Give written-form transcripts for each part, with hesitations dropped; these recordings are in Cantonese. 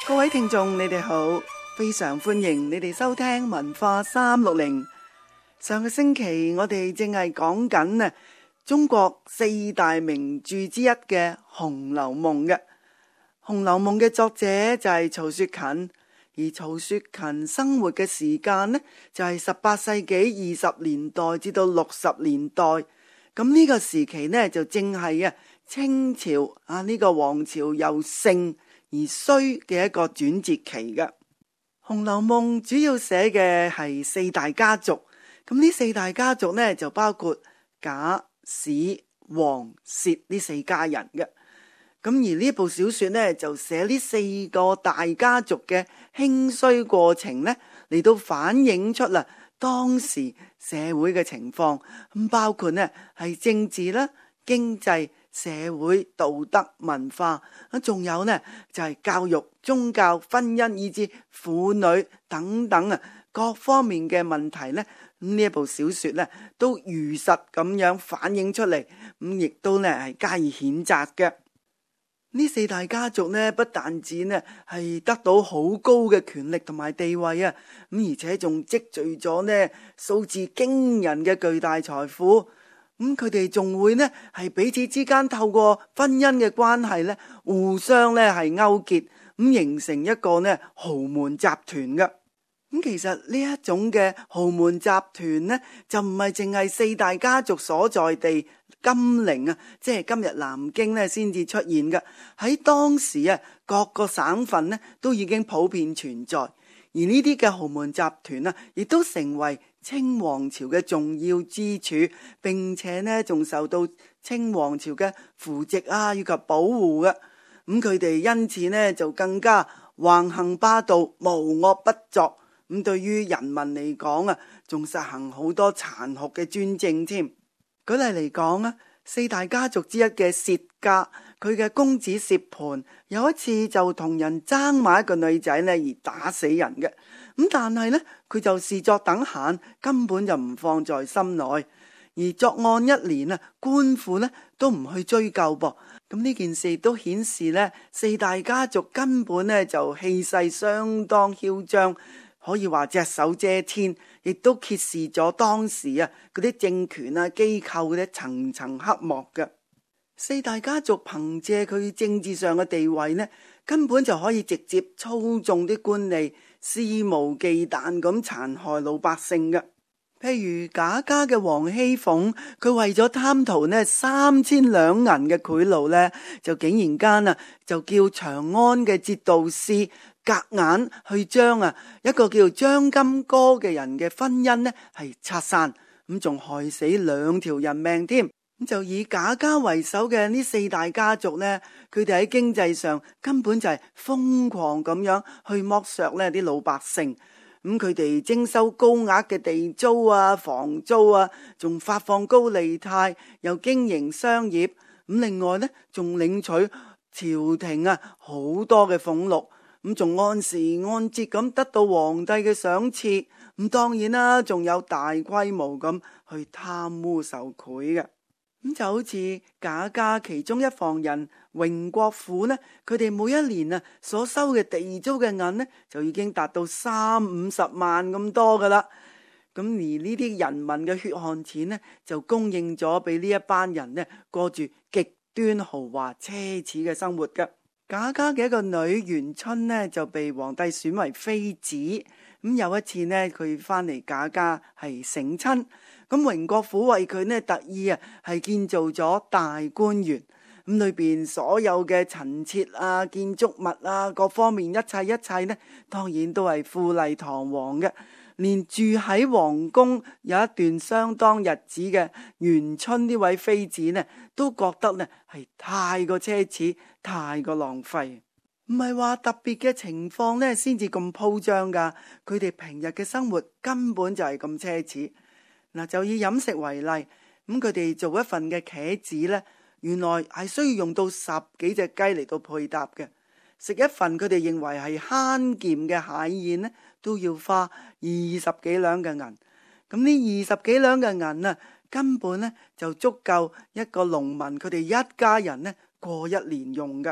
各位聽眾，你哋好，非常歡迎你哋收聽文化360。上個星期我哋正係講緊中國4大名著之一嘅《紅樓夢》嘅。《紅樓夢》嘅作者就係曹雪芹，而曹雪芹生活嘅時間呢，就係18世紀20年代至到60年代。咁呢個時期呢，就正係清朝呢個王朝由盛而衰嘅一個轉折期嘅。《紅樓夢》主要寫嘅係4大家族，咁呢4大家族呢，就包括賈、史、王、薛呢4家人嘅。咁而呢部小說呢，就寫呢4個大家族嘅興衰過程呢，嚟到反映出啦當時社會嘅情況，咁包括呢係政治啦、經濟、社會、道德、文化，仲有呢就係教育、宗教、婚姻以至婦女等等各方面嘅問題呢。呢一部小說呢都如實咁樣反映出嚟，咁亦都呢係加以譴責嘅。呢4大家族呢，不但止呢係得到好高嘅權力同埋地位啊，咁而且仲積聚咗呢數字驚人嘅巨大財富。咁佢哋仲會呢係彼此之間透過婚姻嘅關係呢，互相呢係勾結，咁形成一個呢豪門集團嘅。咁其實呢一種嘅豪門集團呢，就唔係淨係4大家族所在地金陵啊，即係今日南京呢先至出現嘅。喺當時各個省份呢都已經普遍存在。而呢啲嘅豪門集團啊，亦都成為清王朝嘅重要支柱，並且呢仲受到清王朝嘅扶植以及保護嘅。咁佢哋因此呢就更加橫行霸道，無惡不作。咁對於人民嚟講啊，仲實行好多殘酷嘅專政添。舉例嚟講啊，4大家族之一嘅薛家，佢嘅公子薛蟠有一次就同人爭買一個女仔呢而打死人嘅。咁但係呢，佢就視作等閒，根本就唔放在心內。而作案1年啊，官府呢都唔去追究噃。咁呢件事都顯示呢4大家族根本呢就氣勢相當囂張，可以話隻手遮天，亦都揭示咗當時嗰啲政權機構嗰啲層層黑幕嘅。4大家族憑借佢政治上嘅地位呢，根本就可以直接操縱啲官吏，肆無忌憚咁殘害老百姓嘅。譬如賈家嘅王熙鳳，佢為咗貪圖呢3000兩銀嘅賄賂呢，就竟然間就叫長安嘅節度使夾硬去將一個叫張金哥嘅人嘅婚姻呢係拆散，咁仲害死2條人命添。咁就以賈家為首嘅呢4大家族呢，佢哋喺經濟上根本就係瘋狂咁樣去剝削呢啲老百姓。咁佢哋徵收高額嘅地租房租仲發放高利貸，又經營商業。咁另外呢，仲領取朝廷好多嘅俸祿，咁仲按時按節咁得到皇帝嘅賞賜。咁當然啦，仲有大規模咁去貪污受賄嘅。咁就好似賈家其中一房人榮國府呢，佢哋每一年所收嘅地租嘅銀呢，就已經達到30-50萬咁多噶啦。咁而呢啲人民嘅血汗錢呢，就供應咗俾呢一班人呢過住極端豪華奢侈嘅生活噶。賈家嘅一個女元春呢，就被皇帝選為妃子。咁有一次呢，佢翻嚟賈家係省親，咁榮國府為佢呢特意係建造咗大觀園，咁裏邊所有嘅陳設建築物各方面一切呢，當然都係富麗堂皇嘅。連住喺皇宮有一段相當日子嘅元春呢位妃子呢，都覺得呢係太過奢侈，太過浪費。唔係話特別嘅情況呢先至咁鋪張噶，佢哋平日嘅生活根本就係咁奢侈。嗱，就以飲食為例，咁佢哋做一份嘅茄子呢，原來係需要用到10幾隻雞嚟到配搭嘅。食一份佢哋認為係慳儉嘅蟹宴呢，都要花20幾兩嘅銀。咁呢20幾兩嘅銀根本呢就足夠一個農民佢哋一家人呢過1年用噶。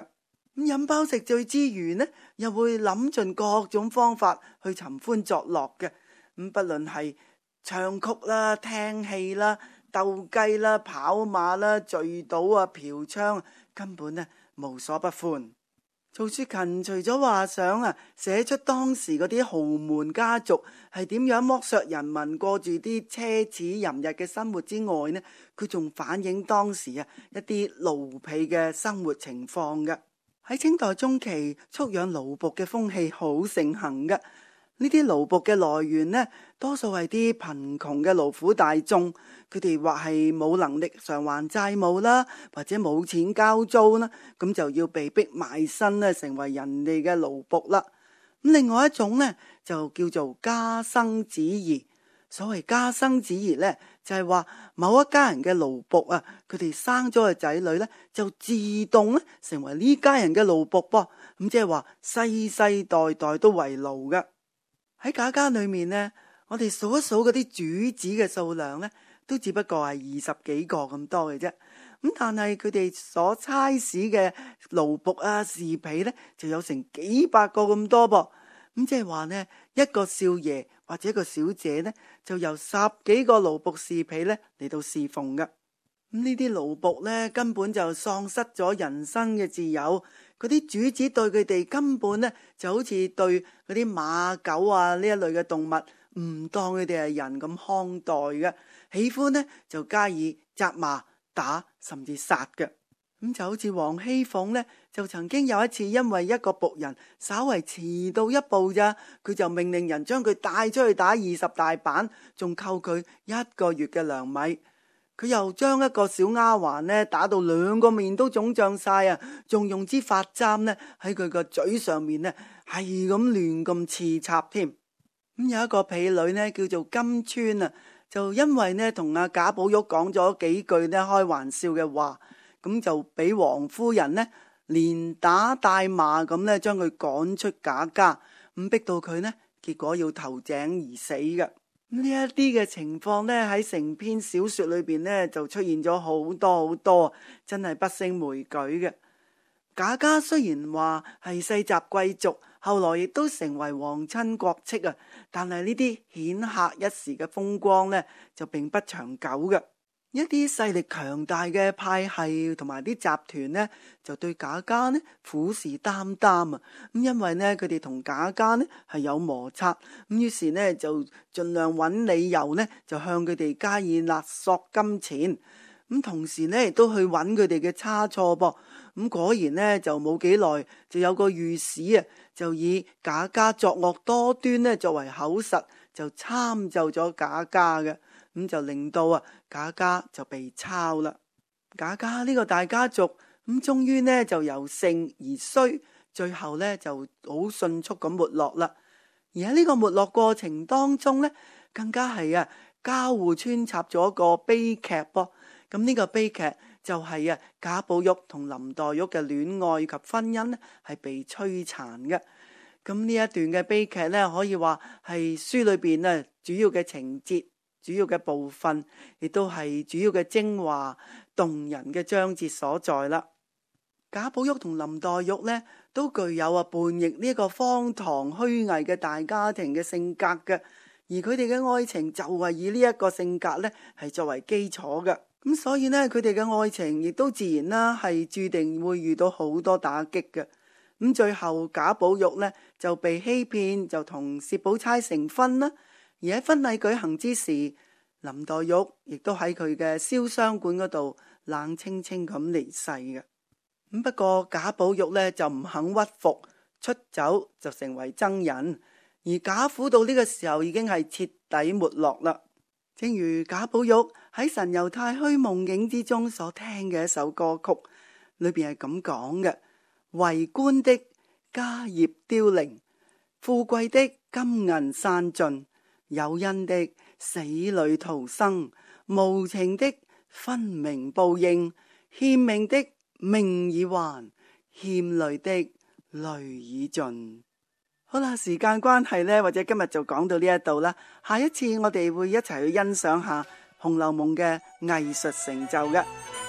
咁飲飽食醉之餘呢，又會諗盡各種方法去尋歡作樂嘅。咁不論係唱曲啦、聽戲啦、鬥雞啦、跑馬啦、聚賭啊、嫖娼，根本呢無所不歡。曹雪芹除咗話想寫出當時嗰啲豪門家族係點樣剝削人民過住啲奢侈淫逸嘅生活之外呢，佢仲反映當時一啲奴婢嘅生活情況嘅。喺清代中期，蓄養奴僕嘅風氣好盛行嘅。呢啲奴僕嘅來源呢，多數係啲貧窮嘅勞苦大眾，佢哋或係冇能力償還債務啦，或者冇錢交租啦，咁就要被逼賣身咧，成為人哋嘅奴僕啦。咁另外一種呢，就叫做家生子兒。所謂家生子兒呢，就係話某一家人嘅奴僕啊，佢哋生咗個仔女呢，就自動咧成為呢家人嘅奴僕噃。咁即係話世世代代都為奴嘅。喺賈家裏面呢，我哋數一數嗰啲主子嘅數量呢，都只不過係20幾個咁多嘅啫。咁但係佢哋所差使嘅奴僕啊、侍婢呢，就有成幾百個咁多噃。咁即係話呢，一個少爺或者一個小姐呢，就由10幾個奴僕侍婢呢嚟到侍奉嘅。咁呢啲奴僕呢，根本就喪失咗人身嘅自由。嗰啲主子對佢哋根本呢，就好似對嗰啲馬狗啊呢一類嘅動物，唔當佢哋係人咁看待嘅，喜歡呢，就加以責罵、打甚至殺嘅。咁就好似王熙鳳呢，就曾經有一次因為一個僕人稍為遲到一步咋，佢就命令人將佢帶出去打20大板，仲扣佢1個月嘅糧米。佢又將一個小丫鬟呢打到2個面都腫脹晒啊，仲用支髮簪呢喺佢個嘴上面呢係咁亂咁刺插添。咁有一個婢女呢叫做金釧啊，就因為呢同阿賈寶玉講咗幾句呢開玩笑嘅話，咁就俾王夫人呢連打帶罵咁呢將佢趕出賈家，咁逼到佢呢結果要投井而死嘅。呢一啲嘅情況呢，喺成篇小說裏邊呢，就出現咗好多好多，真係不勝枚舉嘅。賈家雖然話係世襲貴族，後來亦都成為皇親國戚啊，但係呢啲顯赫一時嘅風光呢，就並不長久嘅。一啲勢力強大嘅派系同埋啲集團呢，就對賈家呢虎視眈眈啊！咁因為呢，佢哋同賈家呢係有摩擦，咁於是呢就盡量揾理由呢，就向佢哋加以勒索金錢。咁同時呢亦都去揾佢哋嘅差錯噃。咁果然呢就冇幾耐，就有個御史啊，就以賈家作惡多端呢作為口實，就參奏咗賈家嘅。咁就令到賈家就被抄啦。賈家呢個大家族咁終於呢就由盛而衰，最後呢就好迅速咁沒落啦。而喺呢個沒落過程當中呢，更加係交互穿插咗一個悲劇噃。咁呢個悲劇就係賈寶玉同林黛玉嘅戀愛及婚姻呢係被摧殘嘅。咁呢一段嘅悲劇呢，可以話係書裏邊主要嘅情節，主要嘅部分，亦都係主要嘅精華動人嘅章節所在啦。賈寶玉同林黛玉呢，都具有叛逆呢個荒唐虛偽嘅大家庭嘅性格嘅，而佢哋嘅愛情就係以呢一個性格呢係作為基礎嘅。咁所以呢，佢哋嘅愛情亦都自然啦係注定會遇到好多打擊嘅。咁最後賈寶玉呢就被欺騙，就同薛寶釵成婚啦。而喺婚禮舉行之時，林黛玉亦都喺佢嘅燒傷館嗰度冷清清咁離世嘅。咁不過賈寶玉呢就唔肯屈服，出走就成為僧人。而賈府到呢個時候已經係徹底沒落啦。正如賈寶玉喺《神遊太虛夢境》之中所聽嘅一首歌曲，裏邊係咁講嘅：為官的家業凋零，富貴的金銀散盡，有恩的死裏逃生，無情的分明報應，欠命的命已還，欠淚的淚已盡。好啦，時間關係呢，或者今日就講到呢一度啦。下一次我哋會一齊去欣賞下《紅樓夢》嘅藝術成就嘅。